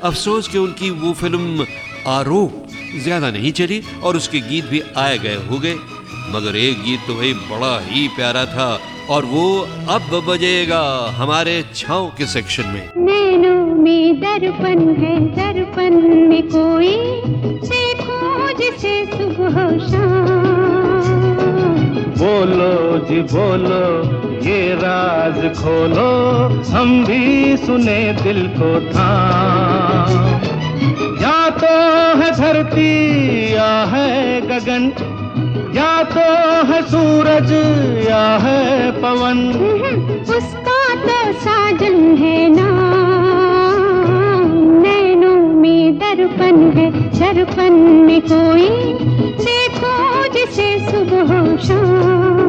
अफसोस कि उनकी वो फिल्म आरोप ज्यादा नहीं चली और उसके गीत भी आए गए हो गए, मगर एक गीत तो भाई बड़ा ही प्यारा था और वो अब बजेगा हमारे छाँव के सेक्शन में। नैनों में दर्पण है, दर्पण में कोई देखो जिसे सुबह शाम। बोलो जी बोलो ये राज खोलो, हम भी सुने दिल को थाम। या तो है धरती या है गगन, या तो है सूरज या है पवन, उसका तो साजन है नाम। नैनों में दर्पण है, दर्पण में कोई देखो जिसे सुबह शाम।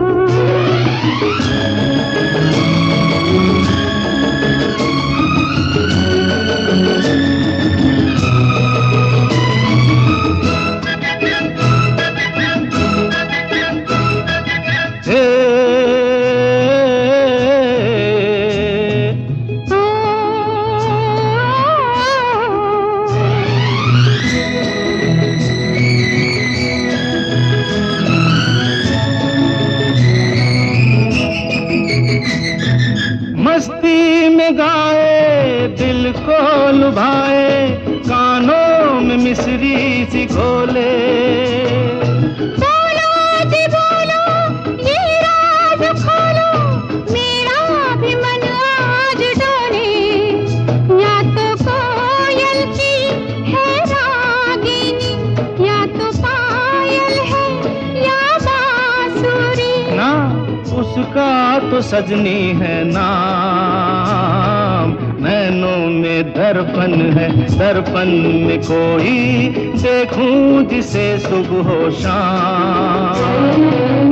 मस्ती में गाए दिल को लुभाए, कानों में मिश्री सी घोले। बोलो जी बोलो ये राज खोलो, मेरा भी मन आज डोले। या तो कोयल की है रागिनी, या तो पायल है या बांसुरी, ना उसका तो सजनी है नाम। नैनों में दर्पण है, दर्पण में कोई देखूं जिसे सुबह शाम।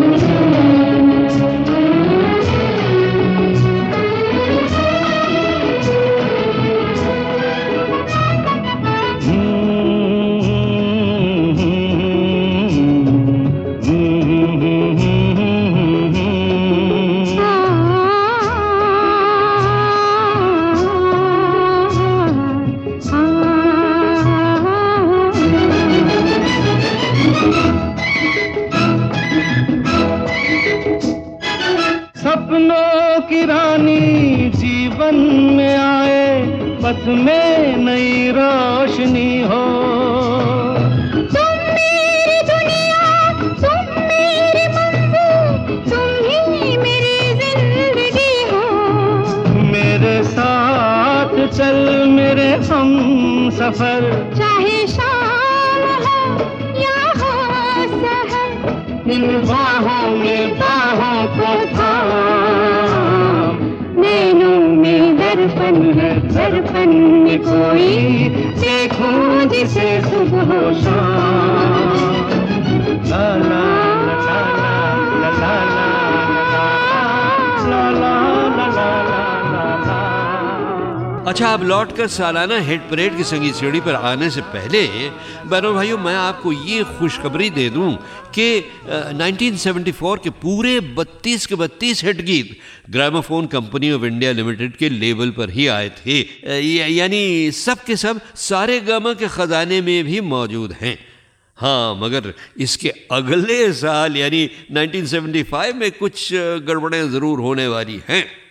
सपनों की रानी जीवन में आए, पथ में नई रोशनी हो। तुम मेरी दुनिया, तुम मेरी मंजिल, तुम ही मेरी जिंदगी हो। मेरे साथ चल मेरे हम सफर, चाहे शाम हो या हो सहर, इन बाहों में बाहों को थाम। नैनों में दर्पण है, दर्पण में कोई देखो जिसे सुबह शाम। ला ला ला ला ला ला ला ला ला ला। अच्छा, अब लौटकर सालाना हिट परेड की संगीत सीढ़ी पर आने से पहले बहनों भाइयों मैं आपको ये खुशखबरी दे दूं कि 1974 के पूरे 32 के 32 हिट गीत Gramophone Company of India Limited के लेबल पर ही आए थे। यानी सब के सब सारे गामा के खजाने में भी मौजूद हैं। हाँ, मगर इसके अगले साल यानी 1975 में कुछ गड़बड़ें ज़रूर होने वाली हैं।